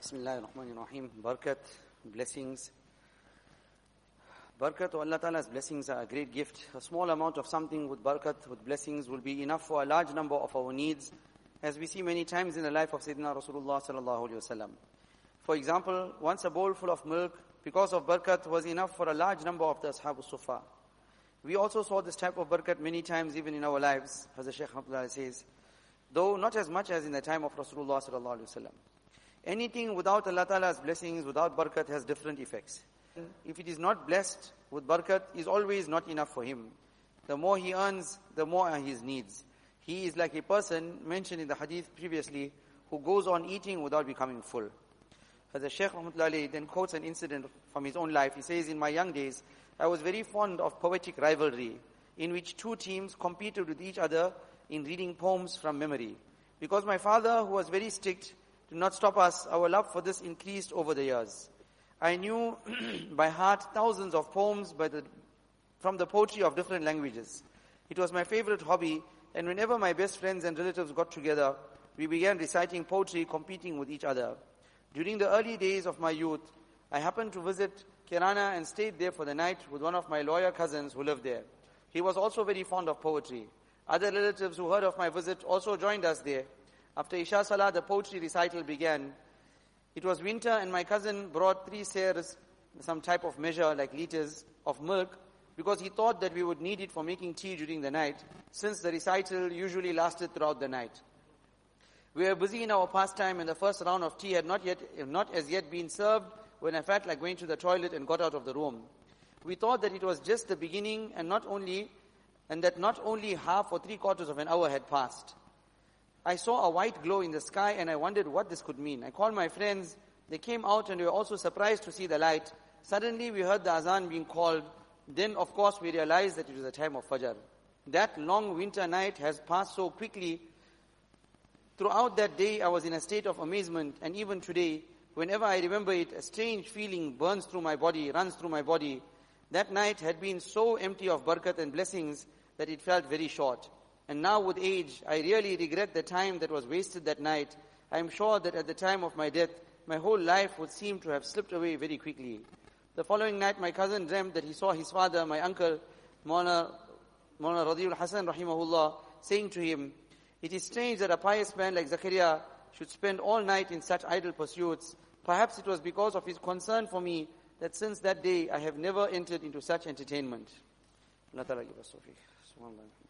Bismillah ar-Rahman ar-Rahim. Barakat, blessings. Barakat or Allah Ta'ala's blessings are a great gift. A small amount of something with barakat, with blessings, will be enough for a large number of our needs, as we see many times in the life of Sayyidina Rasulullah sallallahu alaihi wasallam. For example, once a bowl full of milk, because of barakat, was enough for a large number of the Ashab al-Sufa. We also saw this type of barakat many times even in our lives, as the Shaykh Rahmatullah says, though not as much as in the time of Rasulullah sallallahu alaihi wasallam. Anything without Allah Ta'ala's blessings, without barakat, has different effects. If it is not blessed with barakat, is always not enough for him. The more he earns, the more are his needs. He is like a person mentioned in the hadith previously, who goes on eating without becoming full. As the Shaykh Rahmatullah then quotes an incident from his own life. He says, in my young days, I was very fond of poetic rivalry, in which two teams competed with each other in reading poems from memory. Because my father, who was very strict, did not stop us, our love for this increased over the years. I knew by heart thousands of poems from the poetry of different languages. It was my favorite hobby, and whenever my best friends and relatives got together, we began reciting poetry, competing with each other. During the early days of my youth, I happened to visit Kirana and stayed there for the night with one of my lawyer cousins who lived there. He was also very fond of poetry. Other relatives who heard of my visit also joined us there. After Isha Salah, the poetry recital began. It was winter and my cousin brought 3 sairs, some type of measure like liters of milk, because he thought that we would need it for making tea during the night, since the recital usually lasted throughout the night. We were busy in our pastime and the first round of tea had not as yet been served when I felt like going to the toilet and got out of the room. We thought that it was just the beginning and that not only half or 3/4 of an hour had passed. I saw a white glow in the sky and I wondered what this could mean. I called my friends. They came out and we were also surprised to see the light. Suddenly we heard the azan being called. Then of course we realized that it was the time of Fajr. That long winter night has passed so quickly. Throughout that day I was in a state of amazement, and even today, whenever I remember it, a strange feeling runs through my body. That night had been so empty of barakat and blessings that it felt very short. And now with age, I really regret the time that was wasted that night. I am sure that at the time of my death, my whole life would seem to have slipped away very quickly. The following night, my cousin dreamt that he saw his father, my uncle, Maulana Radiul Hasan rahimahullah, saying to him, "It is strange that a pious man like Zakaria should spend all night in such idle pursuits. Perhaps it was because of his concern for me that since that day I have never entered into such entertainment." Allah Ta'ala give us tawfiq. Subhanallah.